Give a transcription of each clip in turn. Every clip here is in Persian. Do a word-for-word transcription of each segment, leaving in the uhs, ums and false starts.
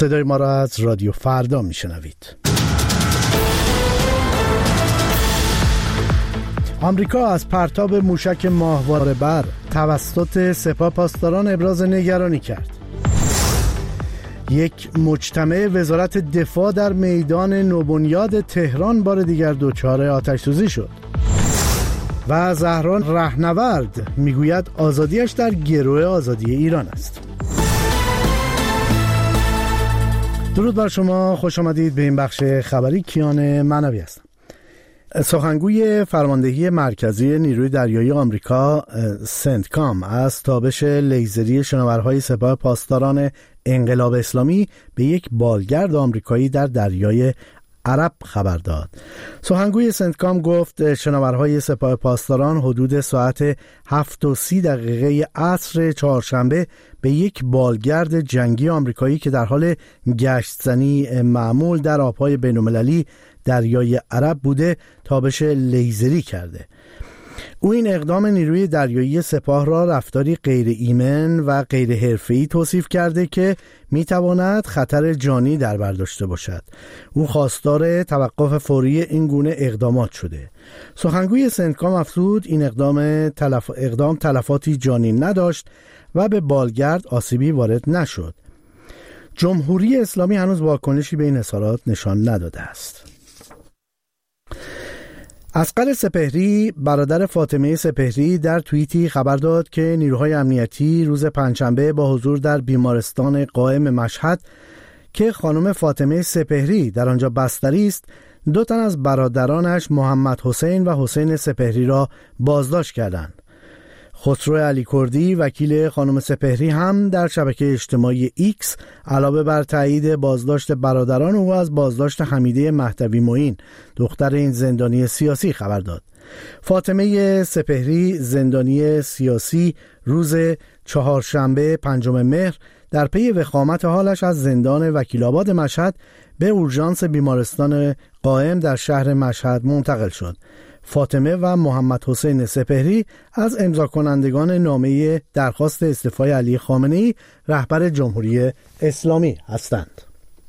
صدای ما را از رادیو فردا میشنوید. آمریکا از پرتاب موشک ماهواره بر توسط سپاه پاسداران ابراز نگرانی کرد. یک مجتمع وزارت دفاع در میدان نوبنیاد تهران بار دیگر دچار آتش‌سوزی شد. و زهران رهنورد میگوید آزادیش در گروه آزادی ایران است. درود بر شما، خوش آمدید به این بخش خبری. کیان معنوی هستم. سخنگوی فرماندهی مرکزی نیروی دریایی آمریکا سنتکام از تابش لیزری شناورهای سپاه پاسداران انقلاب اسلامی به یک بالگرد آمریکایی در دریای عرب خبر داد. سخنگوی سنتکام گفت شناورهای سپاه پاسداران حدود ساعت هفت و سی دقیقه عصر چهارشنبه به یک بالگرد جنگی آمریکایی که در حال گشتزنی معمول در آبهای بین‌المللی دریای عرب بوده تابش لیزری کرده. او این اقدام نیروی دریایی سپاه را رفتاری غیر ایمن و غیر حرفه‌ای توصیف کرده که میتواند خطر جانی در بر داشته باشد. او خواستار توقف فوری این گونه اقدامات شده. سخنگوی سنتکام افزود این اقدام تلف... اقدام تلفاتی جانی نداشت و به بالگرد آسیبی وارد نشد. جمهوری اسلامی هنوز واکنشی به این اظهارات نشان نداده است. اصغر سپهری برادر فاطمه سپهری در توییتی خبر داد که نیروهای امنیتی روز پنجشنبه با حضور در بیمارستان قائم مشهد که خانم فاطمه سپهری در آنجا بستری است، دو تن از برادرانش محمد حسین و حسین سپهری را بازداشت کردند. خسرو علی کردی وکیل خانم سپهری هم در شبکه اجتماعی ایکس علاوه بر تایید بازداشت برادران او از بازداشت حمیده مهدوی معین دختر این زندانی سیاسی خبر داد. فاطمه سپهری زندانی سیاسی روز چهارشنبه پنجم مهر در پی وخامت حالش از زندان وکیل‌آباد مشهد به اورژانس بیمارستان قائم در شهر مشهد منتقل شد. فاطمه و محمد حسین سپهری از امضا کنندگان نامه درخواست استعفای علی خامنه‌ای رهبر جمهوری اسلامی هستند.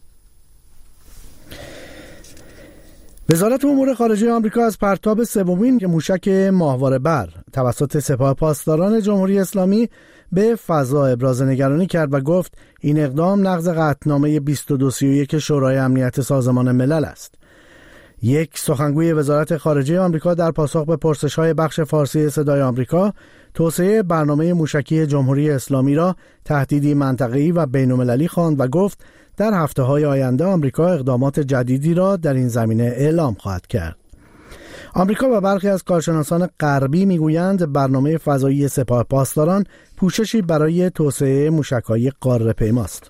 وزارت امور خارجه آمریکا از پرتاب سومین موشک ماهواره بر توسط سپاه پاسداران جمهوری اسلامی به فضا ابراز نگرانی کرد و گفت این اقدام نقض قطعنامه بیست و دو سی و یک شورای امنیت سازمان ملل است. یک سخنگوی وزارت خارجه آمریکا در پاسخ به پرسش‌های بخش فارسی صدای آمریکا توسعه برنامه موشکی جمهوری اسلامی را تهدیدی منطقه‌ای و بین‌المللی خواند و گفت در هفته‌های آینده آمریکا اقدامات جدیدی را در این زمینه اعلام خواهد کرد. آمریکا و برخی از کارشناسان غربی میگویند برنامه فضایی سپاه پاسداران پوششی برای توسعه موشک‌های قاره‌پیماست.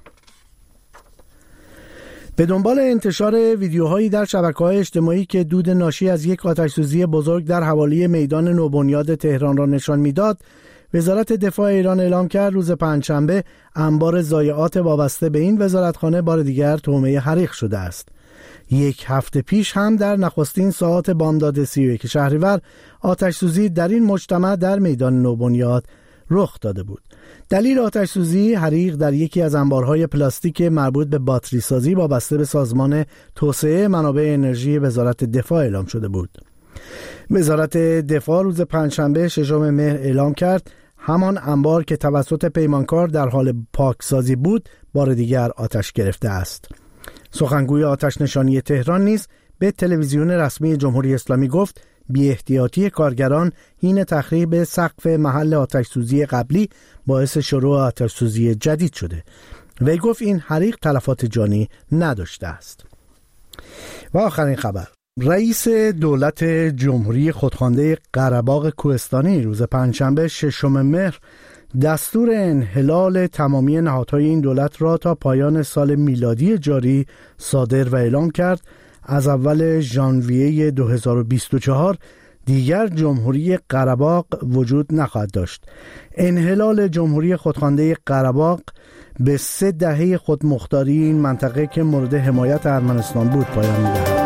به دنبال انتشار ویدیوهایی در شبکه‌های اجتماعی که دود ناشی از یک آتش‌سوزی بزرگ در حوالی میدان نوبنیاد تهران را نشان می‌داد، وزارت دفاع ایران اعلام کرد روز پنجشنبه انبار ضایعات وابسته به این وزارتخانه بار دیگر طعمه حریق شده است. یک هفته پیش هم در نخستین ساعات بامداد سی و یک شهریور آتش‌سوزی در این مجتمع در میدان نوبنیاد رخ داده بود. دلیل آتش‌سوزی حریق در یکی از انبارهای پلاستیک مربوط به باتری سازی وابسته به سازمان توسعه منابع انرژی وزارت دفاع اعلام شده بود. وزارت دفاع روز پنجشنبه ششم مهر اعلام کرد همان انبار که توسط پیمانکار در حال پاکسازی بود بار دیگر آتش گرفته است. سخنگوی آتش نشانی تهران نیز به تلویزیون رسمی جمهوری اسلامی گفت بی احتیاطی کارگران حین تخریب سقف محل آتش‌سوزی قبلی باعث شروع آتش‌سوزی جدید شده. وی گفت این حریق تلفات جانی نداشته است. و آخرین خبر، رئیس دولت جمهوری خودخوانده قره‌باغ کوهستانی روز پنجشنبه ششم مهر دستور انحلال تمامی نهادهای این دولت را تا پایان سال میلادی جاری صادر و اعلام کرد. از اول ژانویه دو هزار و بیست و چهار دیگر جمهوری قره‌باغ وجود نخواهد داشت. انحلال جمهوری خودخوانده قره‌باغ به سه دهه خودمختاری این منطقه که مورد حمایت ارمنستان بود پایان می‌دهد.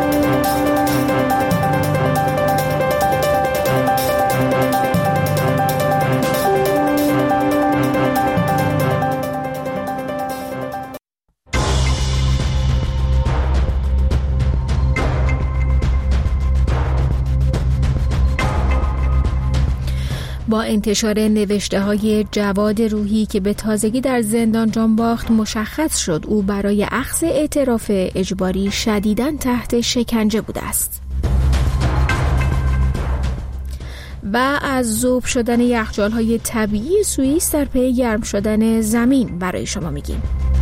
با انتشار نوشته‌های جواد روحی که به تازگی در زندان جانباخت مشخص شد او برای اخذ اعتراف اجباری شدیداً تحت شکنجه بوده است. و از ذوب شدن یخچال‌های طبیعی سوئیس در پی گرم شدن زمین برای شما میگیم.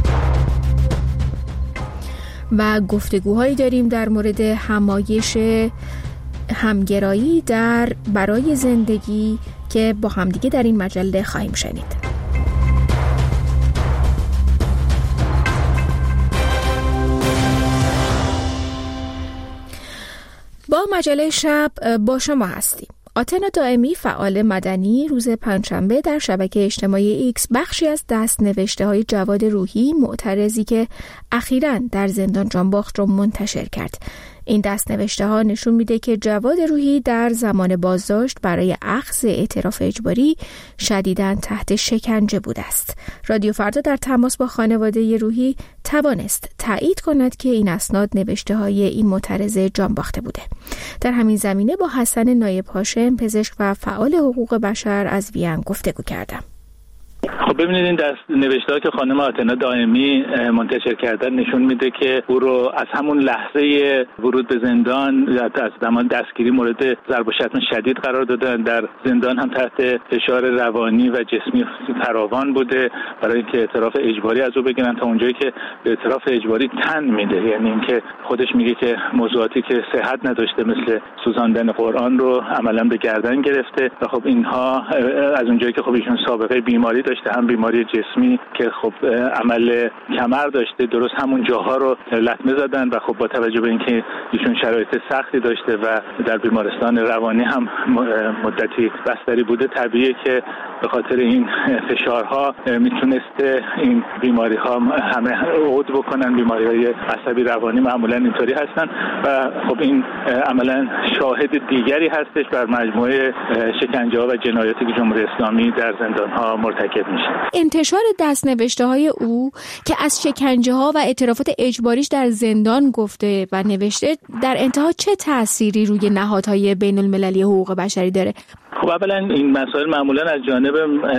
و گفتگوهایی داریم در مورد همایش همگرایی در برای زندگی که با همدیگه در این مجله خواهیم شنید. با مجله شب با شما هستیم. آتنا دائمی، فعال مدنی، روز پنجشنبه در شبکه اجتماعی ایکس بخشی از دست نوشته های جواد روحی، معترضی که اخیراً در زندان جانباخت را منتشر کرد. این دست نوشته ها نشون میده که جواد روحی در زمان بازداشت برای اخذ اعتراف اجباری شدیداً تحت شکنجه بوده است. رادیو فردا در تماس با خانواده روحی توانست تایید کند که این اسناد نوشته های این معترض جانباخته بوده. در همین زمینه با حسن نایب هاشم، پزشک و فعال حقوق بشر از وین گفتگو کردم. خب ببینید این دست نوشته‌ها که خانم آتنا دائمی منتشر کردن نشون میده که او رو از همون لحظه ورود به زندان از زمان دستگیری مورد ضرب و شتم شدید قرار دادن. در زندان هم تحت فشار روانی و جسمی فراوان بوده برای اینکه اعتراف اجباری از او بگیرن، تا اونجایی که به اعتراف اجباری تن میده. یعنی اینکه خودش میگه که موضوعاتی که صحت نداشته مثل سوزاندن قرآن رو عملاً به گردن گرفته و خب اینها از اونجایی که خب ایشون سابقه بیماری داشته، هم بیماری جسمی که خب عمل کمر داشته، درست همون جاها رو لطمه زدن و خب با توجه به اینکه ایشون شرایط سختی داشته و در بیمارستان روانی هم مدتی بستری بوده، طبیعیه که به خاطر این فشارها میتونسته این بیماری ها همه عود بکنن. بیماری های عصبی روانی معمولا اینطوری هستن و خب این عملا شاهد دیگری هستش بر مجموعه شکنجه ها و جنایاتی که جمهوری اسلامی در زندان ها مرتکب میشه. انتشار دست‌نوشته های او که از شکنجه ها و اعترافات اجباریش در زندان گفته و نوشته، در انتها چه تأثیری روی نهادهای بین المللی حقوق بشری داره؟ خب اولا این مسائل معمولا از جانب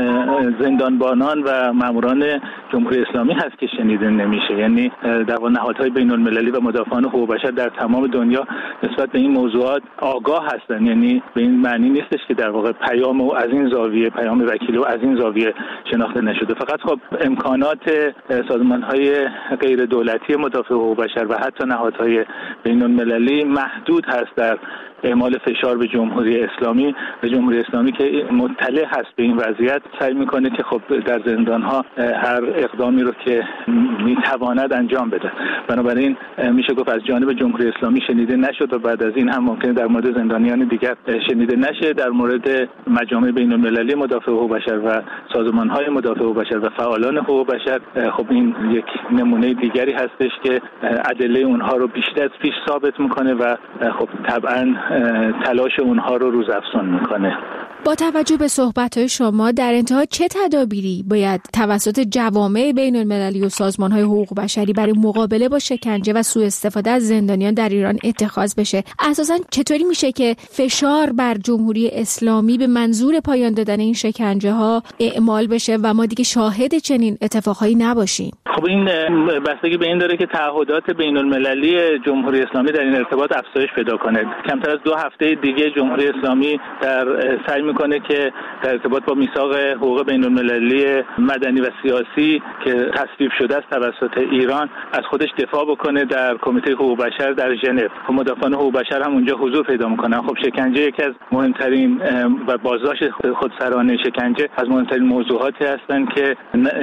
زندانبانان و ماموران جمهوری اسلامی هست که شنیده نمیشه. یعنی در واقع نهادهای بین المللی و مدافعان حقوق بشر در تمام دنیا نسبت به این موضوعات آگاه هستن. یعنی به این معنی نیستش که در واقع پیام او از این زاویه، پیام وکیل او از این زاویه شناخته نشده. فقط خب امکانات سازمان‌های غیر دولتی مدافع حقوق بشر و حتی نهادهای بین المللی محدود هست در اعمال فشار به جمهوری اسلامی و جمهوری اسلامی که مطلع هست به این وضعیت سعی میکنه که خب در زندان‌ها هر اقدامی رو که میتواند انجام بده. بنابراین میشه گفت از جانب جمهوری اسلامی شنیده نشد و بعد از این هم ممکنه در مورد زندانیان دیگر شنیده نشه. در مورد مجامع بین المللی مدافع حقوق بشر و سازمان‌های مدافع حقوق بشر و فعالان حقوق بشر خب این یک نمونه دیگری هستش که ادله اونها رو بیشتر از پیش ثابت میکنه و خب طبعاً تلاش اونها رو روزافزون میکنه. با توجه به صحبت‌های شما در انتها چه تدابیری باید توسط جوامع بین المللی و سازمان‌های حقوق بشری برای مقابله با شکنجه و سوء استفاده از زندانیان در ایران اتخاذ بشه؟ اساساً چطوری میشه که فشار بر جمهوری اسلامی به منظور پایان دادن این شکنجه‌ها اعمال بشه و ما دیگه شاهد چنین اتفاقایی نباشیم؟ خب این بستگی به این داره که تعهدات بین المللی جمهوری اسلامی در این ارتباط افزایش پیدا کنه. کمتر از دو هفته دیگه جمهوری اسلامی در سعی میکنه که در ارتباط با میثاق حقوق بین المللی مدنی و سیاسی که تصویب شده است توسط ایران از خودش دفاع بکنه در کمیته حقوق بشر در ژنو. خب مدافعان حقوق بشر هم اونجا حضور پیدا میکنن. خب شکنجه یکی از مهمترین و بازداشت خودسرانه شکنجه از مهمترین موضوعاتی هستند که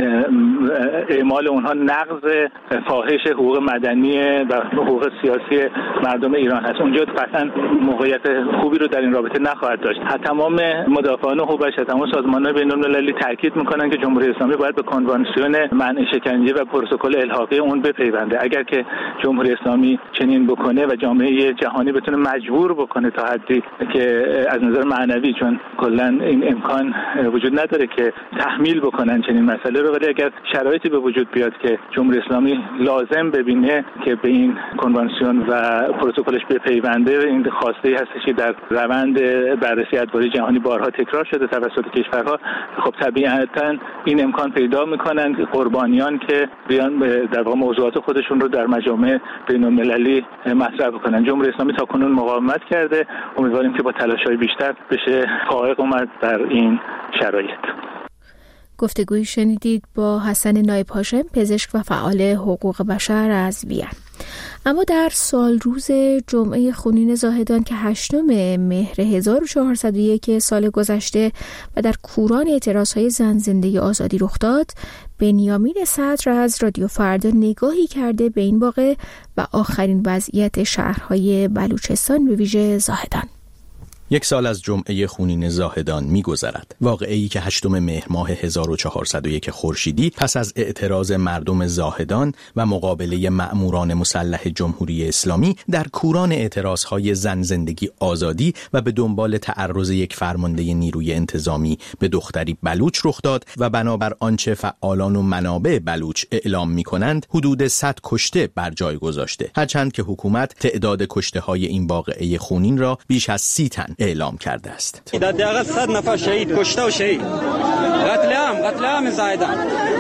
اعمال اونها نقض فاحش حقوق مدنی و حقوق سیاسی مردم ایران هست. اونجا قطعا موقعیت خوبی رو در این رابطه نخواهد داشت. تمام مدافعان حقوق بشر، تمام سازمان‌های بین‌المللی تاکید می‌کنن که جمهوری اسلامی باید به کنوانسیون منع شکنجه و پروتکل الحاقی اون بپیونده. اگر که جمهوری اسلامی چنین بکنه و جامعه جهانی بتونه مجبور بکنه تا حدی که از نظر معنوی، چون کلا این امکان وجود نداره که تحمیل بکنن چنین مسئله رو، ولی اگر شرایطی به وجود بیاد که جمهوری اسلامی لازم ببینه که به این کنوانسیون و پروتکلش بپیونده، این خواسته هستش که در روند بررسی ادواری جهانی با بارها تکرار شده توسط کشورها، خب طبیعتاً این امکان پیدا میکنن قربانیان که بیان در واقع موضوعات خودشون رو در مجامع بین‌المللی مطرح بکنن. جمهوری اسلامی تاکنون مقاومت کرده، امیدواریم که با تلاش‌های بیشتر بشه فائق اومد در این شرایط. گفتگویی شنیدید با حسن نایب هاشم، پزشک و فعال حقوق بشر از وین. اما در سال روز جمعه خونین زاهدان که هشتم مهر هزار و چهارصد و یک سال گذشته و در کوران اعتراضهای زن زندگی آزادی رخ داد، بنیامین صدر از رادیو فردا نگاهی کرده به این واقعه و آخرین وضعیت شهرهای بلوچستان به ویژه زاهدان. یک سال از جمعه خونین زاهدان می‌گذرد. واقعه‌ای که هشتم مهر ماه هزار و چهارصد و یک خورشیدی پس از اعتراض مردم زاهدان و مقابله مأموران مسلح جمهوری اسلامی در کوران اعتراضهای زن زندگی آزادی و به دنبال تعرض یک فرمانده نیروی انتظامی به دختری بلوچ رخ داد و بنابر آنچه فعالان و منابع بلوچ اعلام می‌کنند حدود صد کشته بر جای گذاشته، هرچند که حکومت تعداد کشته‌های این واقعه خونین را بیش از سی تن اعلام کرده است. حداقل صد نفر شهید کشته و شهید. قتل عام، قتل عام زاهدان.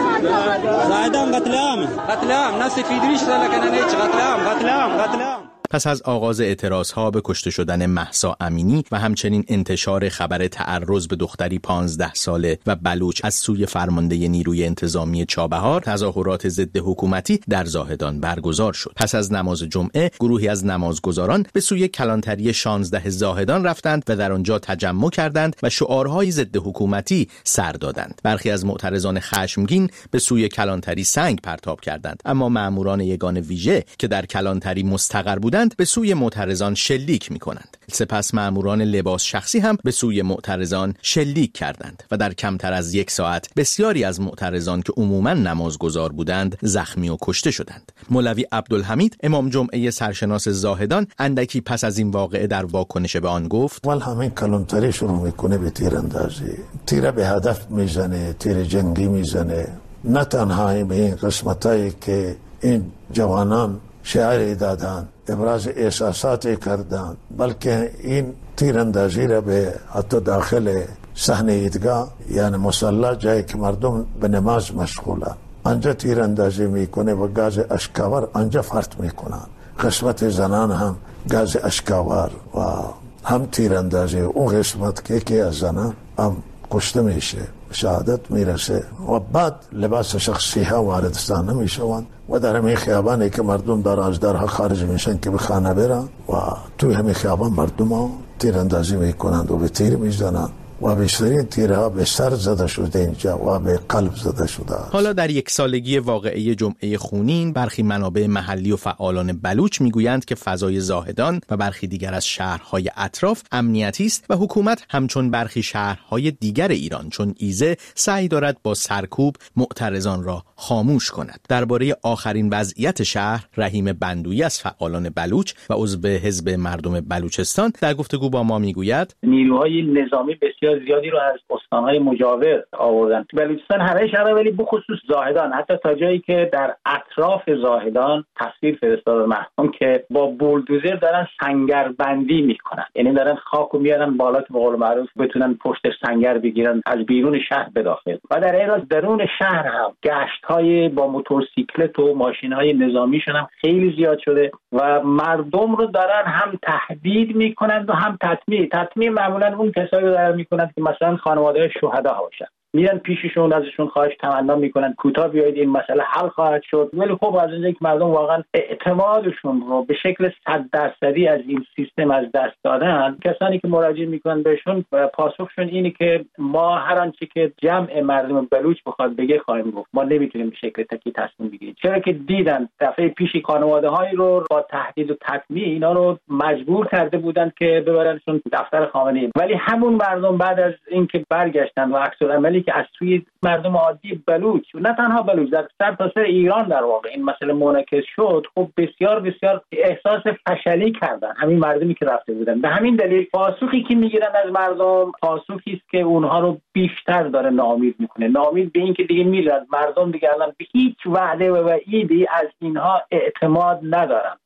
زاهدان قتل عام. قتل عام، ناس فیدریش لكن هیچ قتل عام، قتل عام، قتل عام. پس از آغاز اعتراضها به کشته شدن مهسا امینی و همچنین انتشار خبر تعرض به دختری پانزده ساله و بلوچ از سوی فرمانده نیروی انتظامی چابهار، تظاهرات ضد حکومتی در زاهدان برگزار شد. پس از نماز جمعه گروهی از نمازگزاران به سوی کلانتری شانزده زاهدان رفتند و در آنجا تجمع کردند و شعارهای ضد حکومتی سر دادند. برخی از معترضان خشمگین به سوی کلانتری سنگ پرتاب کردند، اما مأموران یگان ویژه که در کلانتری مستقر بودند به سوی معترضان شلیک می‌کنند. سپس مأموران لباس شخصی هم به سوی معترضان شلیک کردند و در کمتر از یک ساعت بسیاری از معترضان که عموماً نمازگزار بودند زخمی و کشته شدند. مولوی عبدالحمید امام جمعه سرشناس زاهدان اندکی پس از این واقعه در واکنش به آن گفت: ول همین کلانتری شروع میکنه به تیراندازی، تیر به هدف میزنه، تیر جنگی میزنه. نه تنها به این قسمتایی که این جوانان شعاری دادن، ابراز احساساتی کردن، بلکه این تیراندازی را به حتی داخل صحنه عیدگاه یعنی مصلی، جایی که مردم به نماز مشغولن، آنجا تیراندازی میکنه و گاز اشکاور آنجا فرط میکنن. قسمت زنان هم گاز اشکاور و هم تیراندازی. اون قسمت که که از زنان هم کشته میشه، شهادت میرسه و بعد لباس شخصی ها واردستان نمیشوند و در همین خیابانی که مردم در از درها خارج میشن که به خانه برن و توی همین خیابان مردم ها تیراندازی میکنند و به تیر میزنند و بیشترین تیرها به سر زده شده اینجا و به قلب زده شده است. حالا در یک سالگی واقعه جمعه خونین برخی منابع محلی و فعالان بلوچ میگویند که فضای زاهدان و برخی دیگر از شهرهای اطراف امنیتی است و حکومت همچون برخی شهرهای دیگر ایران چون ایزه سعی دارد با سرکوب معترضان را خاموش کند. درباره آخرین وضعیت شهر رحیم بندویی از فعالان بلوچ و عضو حزب مردم بلوچستان در گفتگو با ما میگوید: نیروهای نظامی بسیار زیادی رو از استانهای مجاور آوردن تو بلوچستان، همه شهرها، ولی بخصوص زاهدان، حتی تا جایی که در اطراف زاهدان تصویر فرستاد مردم که با بولدوزر دارن سنگربندی میکنن، یعنی دارن خاکو میارن بالا که به قول معروف بتونن پشت سنگر بگیرن از بیرون شهر به داخل. و در این حال درون شهر هم گشت‌های با موتورسیکلت و ماشین‌های نظامیشون هم خیلی زیاد شده و مردم رو دارن هم تهدید میکنن و هم تطمیع تطمیع معمولا اون کسایی رو دارن میکنن که مثلا خانواده شهدا باشن، میرن پیششون ازشون خواهش تمنا میکنن کوتاه بیایید این مسئله حل خواهد شد. ولی خب از اینکه مردم واقعا اعتمادشون رو به شکل صد درصدی از این سیستم از دست دادن، کسانی که مراجعه میکنن بهشون پاسخشون اینه که ما هر آنچه که جمع مردم بلوچ بخواد بگه خواهیم گفت، ما نمیتونیم به شکل تکی تصمیم بگیریم، چرا که دیدن دفعه پیشی خانواده‌هایی رو با تهدید و تطمیع اینا رو مجبور کرده بودن که ببرنشون دفتر خامنه‌ای. ولی همون مردم بعد از اینکه برگشتن و عکس العملی که از سوی مردم عادی بلوچ نه تنها بلوچ در سر تا سر ایران در واقع این مسئله منعکس شد، خب بسیار بسیار احساس فشلی کردن همین مردمی که رفته بودن. به همین دلیل پاسخی که میگیرن از مردم پاسخی است که اونها رو بیشتر داره ناامید میکنه، ناامید به این که دیگه میرن مردم دیگه الان به هیچ وعده و وعیدی از اینها اعتماد ندارن.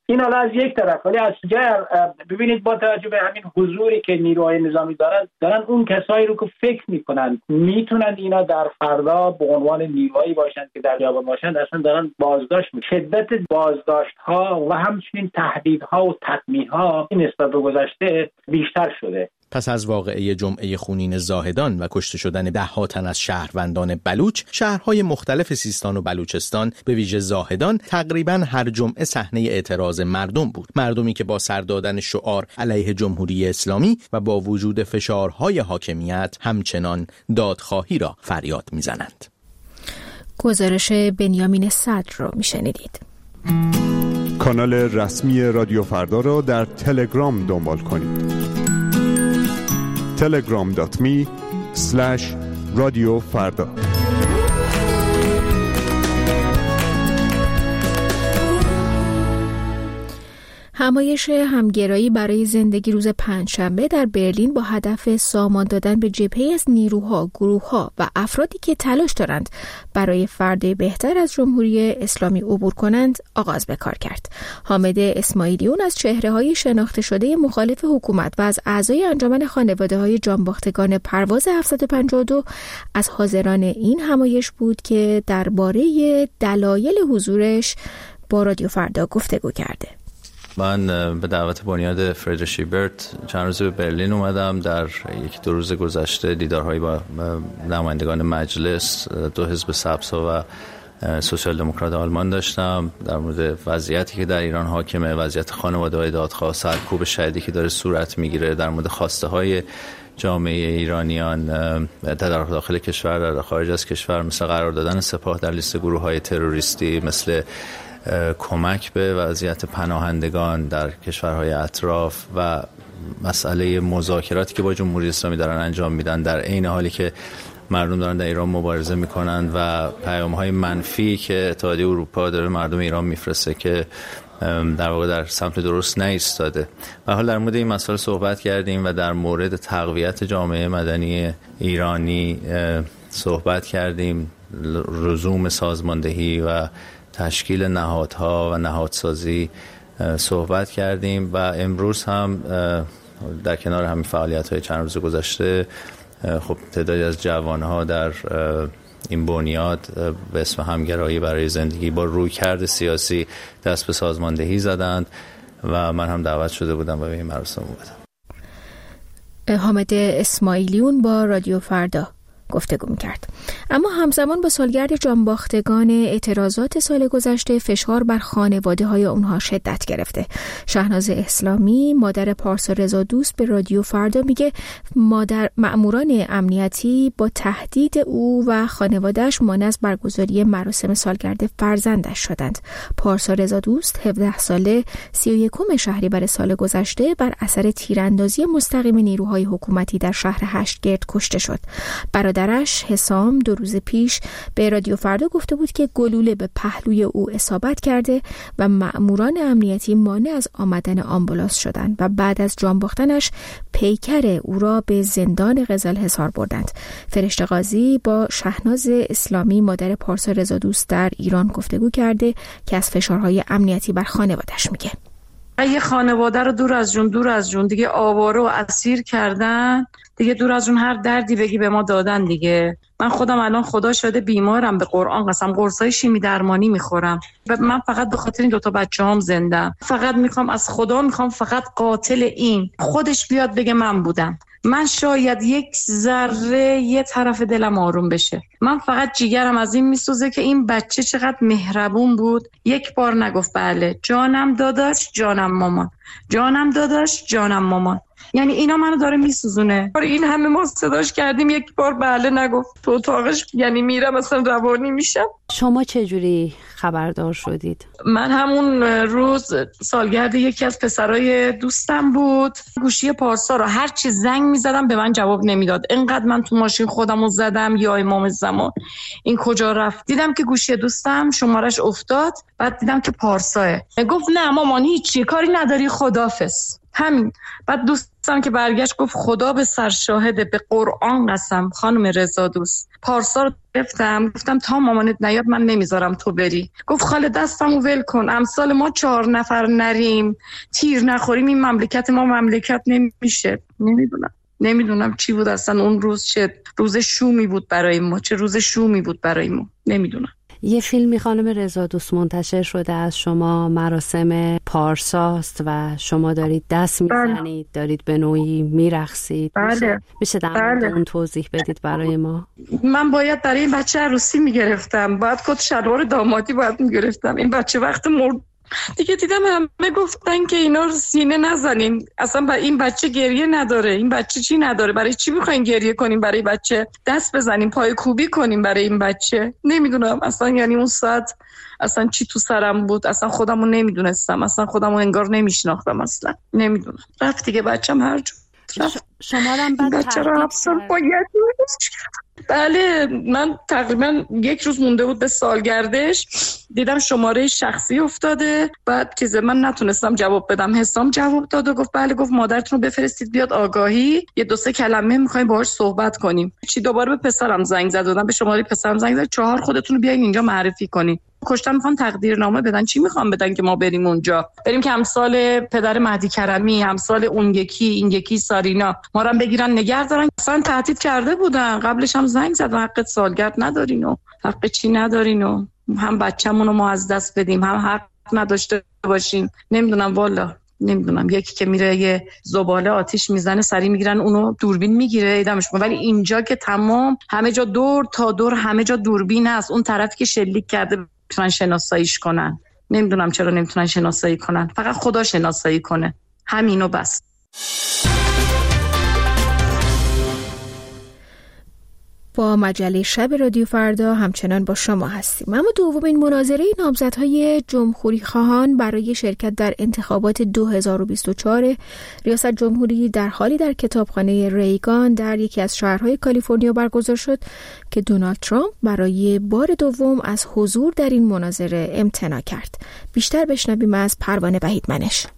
این حالا از یک طرف، ولی از دیگر ببینید با توجه به همین حضوری که نیروهای نظامی دارن دارن اون کسایی رو که فکر میکنن میتونن اینا در فردا به عنوان نیروهایی باشن که در بیابان باشن، اصلا دارن بازداشت می شدت بازداشت ها و همچنین تهدیدها و تطمیع ها نسبت به گذشته بیشتر شده. پس از واقعه جمعه خونین زاهدان و کشته شدن ده ها تن از شهروندان بلوچ، شهرهای مختلف سیستان و بلوچستان به ویژه زاهدان تقریباً هر جمعه صحنه اعتراض مردم بود. مردمی که با سر دادن شعار علیه جمهوری اسلامی و با وجود فشارهای حاکمیت همچنان دادخواهی را فریاد می‌زنند. گزارش بنیامین صدر را می‌شنیدید. کانال رسمی رادیو فردا را در تلگرام دنبال کنید. تلگرام دات می اسلش رادیو فردا. همایش همگرایی برای زندگی روز پنجشنبه در برلین با هدف سامان دادن به جبهه‌ای از نیروها، گروه‌ها و افرادی که تلاش دارند برای فردا بهتر از جمهوری اسلامی عبور کنند آغاز به کار کرد. حامد اسماعیلیون از چهره‌های شناخته شده مخالف حکومت و از اعضای انجمن خانواده‌های جانباختگان پرواز هفتصد و پنجاه و دو از حاضران این همایش بود که درباره دلایل حضورش با رادیو فردا گفتگو کرده. من به دعوت بنیاد فریدریش ایبرت چند روز به برلین اومدم. در یک دو روز گذشته دیدارهایی با نمایندگان مجلس، دو حزب سبزها و سوسیال دموکرات آلمان داشتم. در مورد وضعیتی که در ایران حاکمه، وضعیت خانواده‌های دادخواه، سرکوب شدیدی که داره صورت میگیره، در مورد خواسته های جامعه ایرانیان در داخل کشور، در خارج از کشور، مثل قرار دادن سپاه در لیست گروه‌های تروریستی، مثل کمک به وضعیت پناهندگان در کشورهای اطراف و مسئله مذاکراتی که با جمهوری اسلامی دارن انجام میدن در عین حالی که مردم دارن در ایران مبارزه میکنن و پیام‌های منفی که اتحادیه اروپا داره مردم ایران میفرسته که در واقع در سمت درست نایستاده. و حالا در مورد این مسائل صحبت کردیم و در مورد تقویت جامعه مدنی ایرانی صحبت کردیم، لزوم سازماندهی و تشکیل نهادها و نهادسازی صحبت کردیم و امروز هم در کنار همین فعالیت‌های چند روز گذشته خب تعدادی از جوان‌ها در این بنیاد به اسم همگرایی برای زندگی با رویکرد سیاسی دست به سازماندهی زدند و من هم دعوت شده بودم و به این مراسم اومدم. حامد اسماعیلیون با رادیو فردا گفتگو می‌کرد. اما همزمان با سالگرد جانباختگان اعتراضات سال گذشته فشار بر خانواده‌های اونها شدت گرفته. شهناز اسلامی مادر پارسا رضادوست به رادیو فردا میگه مادر مأموران امنیتی با تهدید او و خانواده‌اش مانع از برگزاری مراسم سالگرد فرزندش شدند. پارسا رضادوست هفده ساله سی و یکم شهریور سال گذشته بر اثر تیراندازی مستقیم نیروهای حکومتی در شهر هشتگرد کشته شد. برادرش حسام دو روز پیش به رادیو فردا گفته بود که گلوله به پهلوی او اصابت کرده و مأموران امنیتی مانع از آمدن آمبولانس شدند و بعد از جان باختنش پیکر او را به زندان قزلحصار بردند. فرشته قاضی با شهناز اسلامی مادر پارسا رضادوست در ایران گفتگو کرده که از فشارهای امنیتی بر خانواده‌اش میگه. یه خانواده رو دور از جون دور از جون دیگه آواره و اسیر کردن، دیگه دور از جون هر دردی بگی به ما دادن دیگه. من خودم الان خدا شده بیمارم، به قرآن قسم قرصای شیمی درمانی میخورم و من فقط به خاطر این دوتا بچه‌هام زندم. فقط میخوام از خدا میخوام فقط قاتل این خودش بیاد بگه من بودم. من شاید یک ذره یه طرف دلم آروم بشه. من فقط جیگرم از این میسوزه که این بچه چقدر مهربون بود، یک بار نگفت بله جانم داداش جانم مامان، جانم داداش جانم مامان. یعنی اینا منو داره میسوزونه. این همه ما صداش کردیم یک بار بله نگفت. تو اتاقش یعنی میرم مثلا روانی میشم. شما چه جوری خبردار شدید؟ من همون روز سالگرد یکی از پسرای دوستم بود. گوشی پارسا رو هر چی زنگ میزدم به من جواب نمیداد. اینقدر من تو ماشین خودمو زدم یا امام زمان این کجا رفت. دیدم که گوشی دوستم شمارش افتاد. بعد دیدم که پارساه. گفت نه مامان هیچی کاری نداری خدافظ. همین. بعد دوستم که برگشت گفت خدا به سر شاهده، به قرآن قسم خانم رضا دوست، پارسا رو گفتم گفتم تا مامانت نیاد من نمیذارم تو بری. گفت خاله دستمو ول کن، امثال ما چهار نفر نریم تیر نخوریم این مملکت ما مملکت نمیشه. نمیدونم نمیدونم چی بود اصلا اون روز، چه روز شومی بود برای ما، چه روز شومی بود برای ما. نمیدونم. یه فیلمی خانم رضا دوست منتشر شده از شما، مراسم پارساست و شما دارید دست میزنید، دارید به نوعی میرقصید. بله. میشه در مورد اون توضیح بدید برای ما؟ من باید برای این بچه عروسی میگرفتم، باید کت شلوار دامادی باید میگرفتم. این بچه وقت مرد دیگه دیدم همه گفتن که اینا رو سینه نزنین، اصلا با این بچه گریه نداره، این بچه چی نداره، برای چی میخواین گریه کنیم برای بچه؟ دست بزنیم، پای کوبی کنیم برای این بچه. نمیدونم اصلا، یعنی اون ساعت اصلا چی تو سرم بود، اصلا خودمو نمیدونستم، اصلا خودمو انگار نمیشناختم اصلا. نمیدونم. رفت دیگه بچم هر جور رفت. شما هم بعد بچه رو افسر باید. بله من تقریبا یک روز مونده بود به سالگردش، دیدم شماره شخصی افتاده، بعد چیزه من نتونستم جواب بدم، حسام جواب داد و گفت بله، گفت مادرتون رو بفرستید بیاد آگاهی، یه دو سه کلمه میخوایم باهاش صحبت کنیم. چی دوباره به پسرم زنگ زد، دادم به شماره پسرم زنگ زد، چهار خودتون رو بیاین اینجا معرفی کنین. کشتم میخوان تقدیرنامه بدن، چی میخوان بدن که ما بریم اونجا، بریم که امسال پدر مهدی کرمی، امسال اون یکی این یکی سارینا ما رو بگیرن نگه دارن. اصلا تهدید کرده بودن، قبلش هم زنگ زدن حق سالگرد ندارین و حق چی ندارین و هم بچه‌مون رو ما از دست بدیم هم حق نداشته باشین. نمیدونم والا نمیدونم. یکی که میره یه زباله آتیش میزنه سری میگیرن اونو دوربین میگیره ایدمش میکنه، ولی اینجا که تمام همه جا دور تا دور همه جا دوربین هست، اون طرفی که شلیک کرده میتونن شناساییش کنن. نمیدونم چرا نمیتونن شناسایی کنن، فقط خدا شناسایی کنه، همینو بس. با مجله شب رادیو فردا همچنان با شما هستیم. اما دومین مناظره نامزدهای جمهوری خواهان برای شرکت در انتخابات دو هزار و بیست و چهار ریاست جمهوری در حالی در کتابخانه ریگان در یکی از شهرهای کالیفرنیا برگزار شد که دونالد ترامپ برای بار دوم از حضور در این مناظره امتناع کرد. بیشتر بشنویم از پروانه وحیدمنش.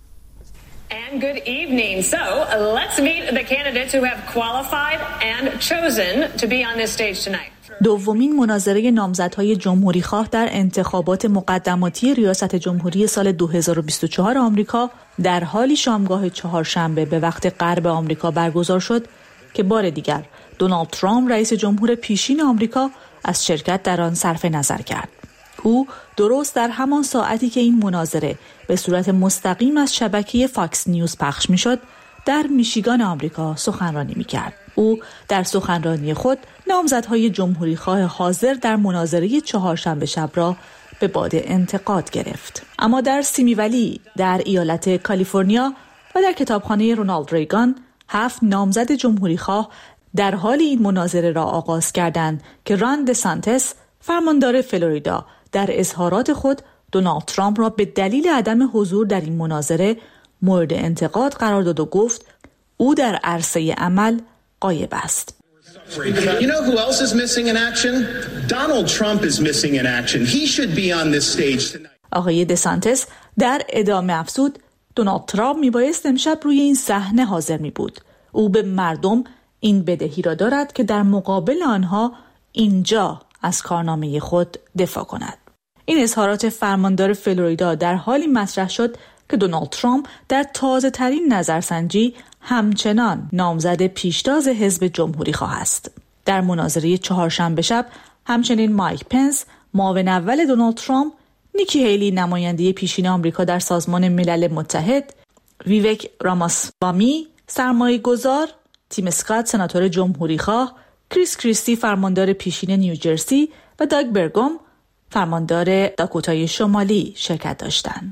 And good evening. So let's meet the candidates who have qualified and chosen to be on this stage tonight. دومین مناظره نامزدهای جمهوریخواه در انتخابات مقدماتی ریاست جمهوری سال دو هزار و بیست و چهار آمریکا در حالی شامگاه چهارشنبه به وقت غرب آمریکا برگزار شد که بار دیگر دونالد ترامپ رئیس جمهور پیشین آمریکا از شرکت در آن صرف نظر کرد. او درست در همان ساعتی که این مناظره به صورت مستقیم از شبکه فاکس نیوز پخش میشد، در میشیگان آمریکا سخنرانی میکرد. او در سخنرانی خود نامزدهای جمهوریخواه حاضر در مناظره چهارشنبه شب را به باد انتقاد گرفت. اما در سیمی ولی در ایالت کالیفرنیا و در کتابخانه رونالد ریگان هفت نامزد جمهوریخواه در حال این مناظره را آغاز کردند که ران دسانتس فرماندار فلوریدا در اظهارات خود دونالد ترامپ را به دلیل عدم حضور در این مناظره مورد انتقاد قرار داد و گفت او در عرصه عمل غایب است. You know who else is missing in action? Donald Trump is missing in action. He should be on this stage tonight. آقای دسانتس در ادامه افزود دونالد ترامپ میبایست امشب روی این صحنه حاضر می بود. او به مردم این بدهی را دارد که در مقابل آنها اینجا از کارنامه خود دفاع کند. این اظهارات فرماندار فلوریدا در حالی مطرح شد که دونالد ترامپ در تازه ترین نظرسنجی همچنان نامزد پیشتاز حزب جمهوری خواه است. در مناظره چهارشنبه شب همچنین مایک پنس معاون اول دونالد ترامپ، نیکی هیلی نماینده پیشین آمریکا در سازمان ملل متحد، ویوک راماسوامی سرمایه گذار، تیم اسکات سناتور جمهوری خواه، کریس کریستی فرماندار پیشین نیوجرسی و داگ برگوم فرماندار داکوتای شمالی شرکت داشتند.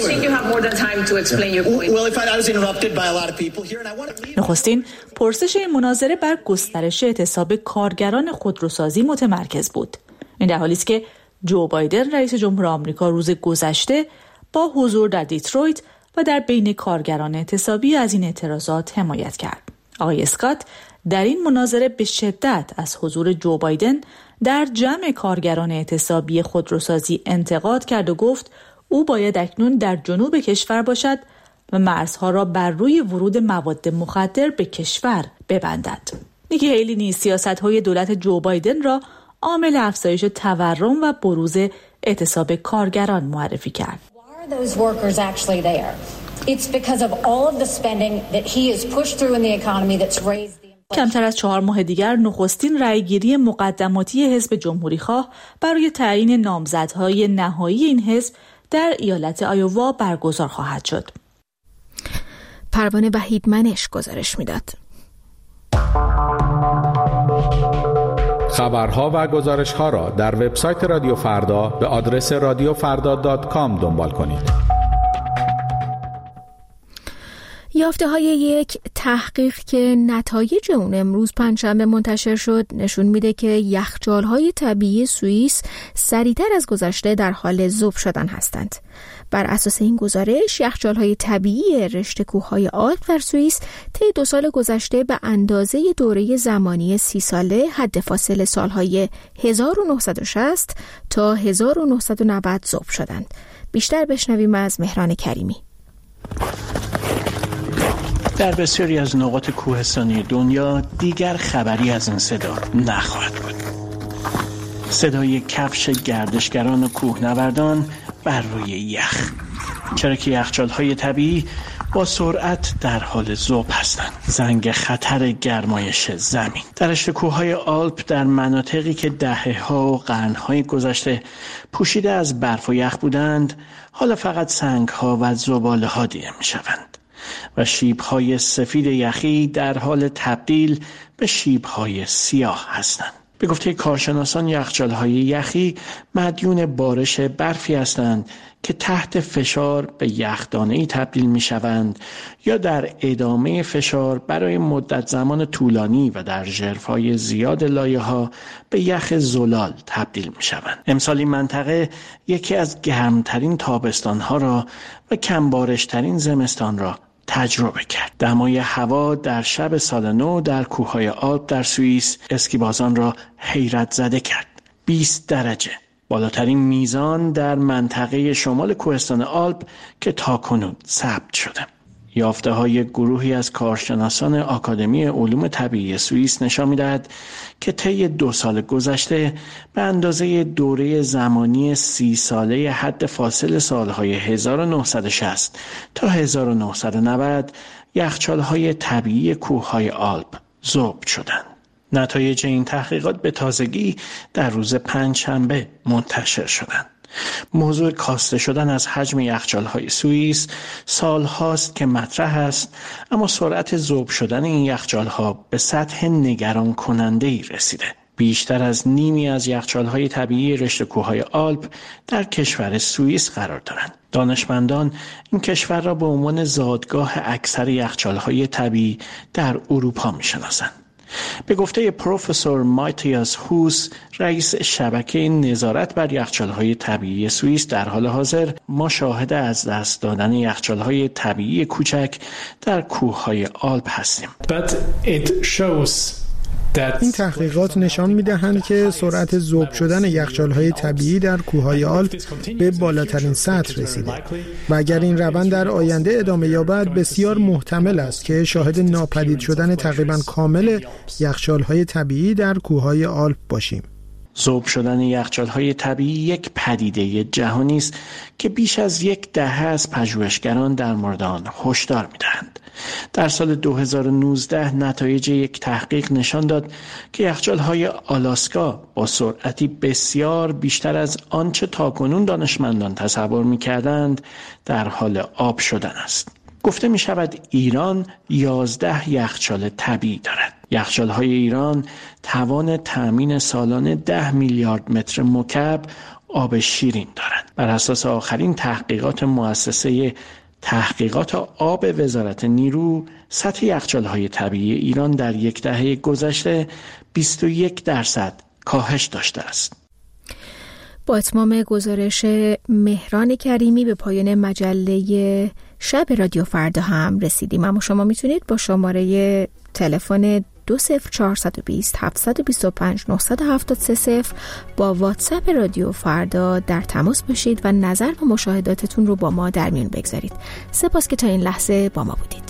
نخستین پرسش این مناظره بر گسترش اعتصاب کارگران خودروسازی متمرکز بود. این در حالی است که جو بایدن رئیس جمهور آمریکا روز گذشته با حضور در دیترویت و در بین کارگران اعتصابی از این اعتراضات حمایت کرد. آقای اسکات در این مناظره به شدت از حضور جو بایدن در جمع کارگران اعتصابی خودروسازی انتقاد کرد و گفت او باید اکنون در جنوب کشور باشد و مرزها را بر روی ورود مواد مخدر به کشور ببندد. نیکی هیلی نیز سیاست‌های دولت جو بایدن را عامل افزایش تورم و بروز اعتصاب کارگران معرفی کرد. Those workers actually there. It's because of all of the spending that he has pushed through in the economy that's raised the کمتر از چهار ماه دیگر نخستین رأیگیری مقدماتی حزب جمهوریخواه برای تعیین نامزدهای نهایی این حزب در ایالت آیووا برگزار خواهد شد. پروانه وحیدمنش گزارش میداد. خبرها و گزارش‌ها را در وبسایت رادیو فردا به آدرس رادیو فردا دات کام دنبال کنید. یافته های یک تحقیق که نتایج اون امروز پنجشنبه منتشر شد نشون میده که یخچال های طبیعی سوئیس سریعتر از گذشته در حال ذوب شدن هستند. بر اساس این گزارش یخچال های طبیعی رشته کوههای آلپ در سوئیس طی دو سال گذشته به اندازه دوره زمانی سی ساله حد فاصل سالهای هزار و نهصد و شصت تا هزار و نهصد و نود ذوب شدند. بیشتر بشنویم از مهران کریمی. در بسیاری از نقاط کوهستانی دنیا دیگر خبری از این صدا نخواهد بود. صدای کفش گردشگران و کوهنوردان بر روی یخ، چرا که یخچال‌های طبیعی با سرعت در حال ذوب هستند. زنگ خطر گرمایش زمین در رشته کوههای آلپ در مناطقی که دهه‌ها و قرن‌های گذشته پوشیده از برف و یخ بودند، حالا فقط سنگ‌ها و زباله‌ها دیده می‌شوند و شیب‌های سفید یخی در حال تبدیل به شیب‌های سیاه هستند. به گفته کارشناسان یخچال‌های یخی مدیون بارش برفی هستند که تحت فشار به یخدانه‌ای تبدیل می‌شوند یا در ادامه فشار برای مدت زمان طولانی و در ژرفای زیاد لایه‌ها به یخ زلال تبدیل می‌شوند. امسال این منطقه یکی از گرمترین تابستان‌ها را و کمبارشترین زمستان را تجربه کرد. دمای هوا در شب سال نو در کوههای آلپ در سوئیس اسکیبازان را حیرت زده کرد. بیست درجه، بالاترین میزان در منطقه شمال کوهستان آلپ که تاکنون ثبت شده. یافته های گروهی از کارشناسان آکادمی علوم طبیعی سوئیس نشان می‌دهد که طی دو سال گذشته به اندازه دوره زمانی سی ساله حد فاصل سالهای هزار و نهصد و شصت تا هزار و نهصد و نود یخچال‌های طبیعی کوههای آلپ ذوب شدند. نتایج این تحقیقات به تازگی در روز پنجشنبه منتشر شدند. موضوع کاسته شدن از حجم یخچال‌های سوئیس سال هاست که مطرح است، اما سرعت ذوب شدن این یخچال‌ها به سطح نگران کننده‌ای رسیده. بیشتر از نیمی از یخچال‌های طبیعی رشته کوههای آلپ در کشور سوئیس قرار دارند. دانشمندان این کشور را به عنوان زادگاه اکثر یخچال‌های طبیعی در اروپا می‌شناسند. به گفته پروفسور ماتیاس هوس، رئیس شبکه نظارت بر یخچال‌های طبیعی سوئیس، در حال حاضر ما شاهد از دست دادن یخچال‌های طبیعی کوچک در کوههای آلپ هستیم. But it shows این تحقیقات نشان می‌دهند که سرعت ذوب شدن یخچال‌های طبیعی در کوههای آلپ به بالاترین سطح رسیده و اگر این روند در آینده ادامه یابد بسیار محتمل است که شاهد ناپدید شدن تقریباً کامل یخچال‌های طبیعی در کوههای آلپ باشیم. ذوب شدن یخچال‌های طبیعی یک پدیده جهانی است که بیش از یک دهه از پژوهشگران در مورد آن هشدار می‌دهند. در سال دو هزار و نوزده نتایج یک تحقیق نشان داد که یخچال‌های آلاسکا با سرعتی بسیار بیشتر از آنچه تاکنون دانشمندان تصور می‌کردند در حال آب شدن است. گفته می شود ایران یازده یخچال طبیعی دارد. یخچال‌های ایران توان تأمین سالانه ده میلیارد متر مکعب آب شیرین دارند. بر اساس آخرین تحقیقات مؤسسه تحقیقات آب وزارت نیرو، سطح یخچال‌های طبیعی ایران در یک دهه گذشته بیست و یک درصد کاهش داشته است. با اتمام گزارش مهران کریمی به پایان مجله شب رادیو فردا هم رسیدیم. اما شما میتونید با شماره تلفن دو صفر چهار دو صفر هفت دو پنج نه هفت سه صفر با واتساپ رادیو فردا در تماس باشید و نظر و مشاهداتتون رو با ما در میون بگذارید. سپاس که تا این لحظه با ما بودید.